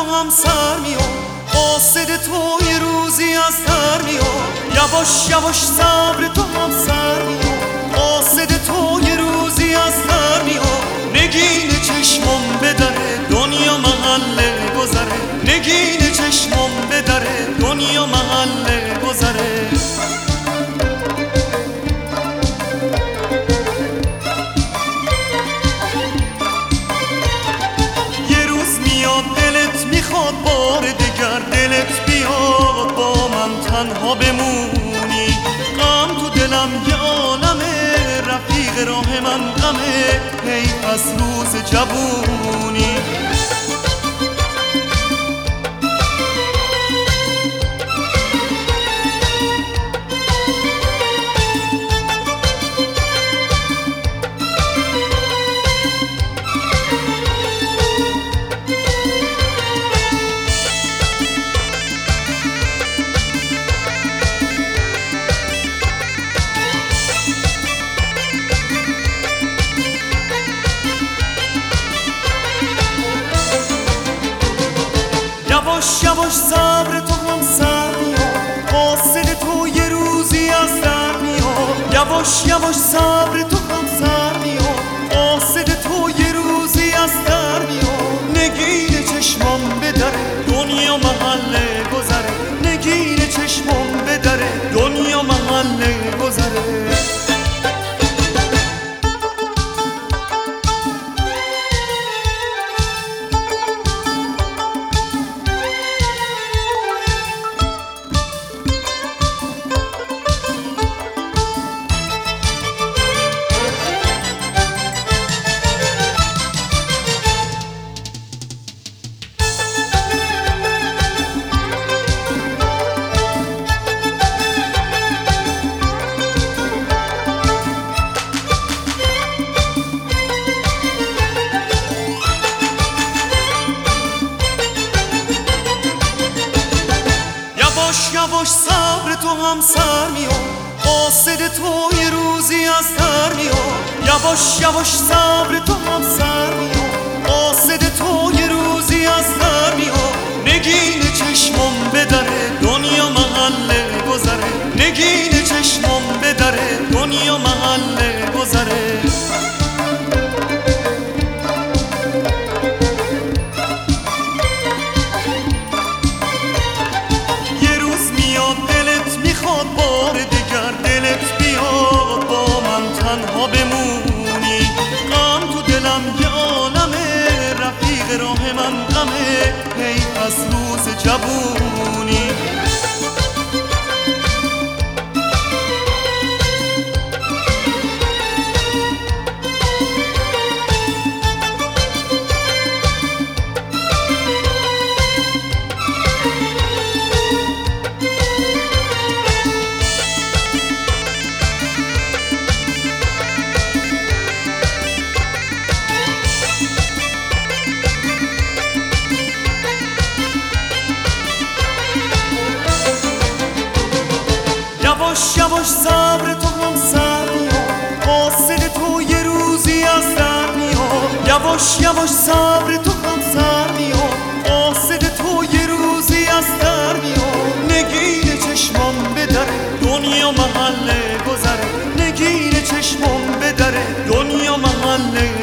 هم سر میاد، قاصد تو یه روزی از در میاد. یواش یواش صبر تو هم سر میاد، قاصد تو یه روزی از در میاد. نگین چشمم بدره دنیا محله گذره، نگین چشمم بدره دنیا محله گذره. یه روز میاد دلت میخواد بار دگر، دلت بیاد با من تنها بمونی. غم تو دلم یه عالمه، رفیق راه من غمه، حیف از روز جوونی. یواش یواش صبر تو هم سر میاد، قاصد تو یه روزی از در میاد. یواش یواش صبر تو هم سر میاد، قاصد تو یه روزی از در میاد. نگین چشمم بدره دنیا محله گذره، نگین چشمم بدره دنیا محله گذره. یواش صبر تو هم سر میاد، قاصد تو یه روزی از در میاد. یواش یواش صبر تو هم سر میاد، قاصد تو یه روزی از در میاد. نگین چشمم بدره دنیا محله گذره، نگین چشمم بدره دنیا محله گذره. بار دگر دلت بیاد با من تنها بمونی. غم تو دلم یه عالمه، رفیق راه من غمه، حیف از روز جوونی. یواش یواش صبر تو هم سر میاد، قاصد تو یه روزی از در میاد. یواش یواش صبر تو هم سر میاد، قاصد تو یه روزی از در میاد. نگین چشمم بدره دنیا محله گذره، نگین چشمم بدره دنیا محله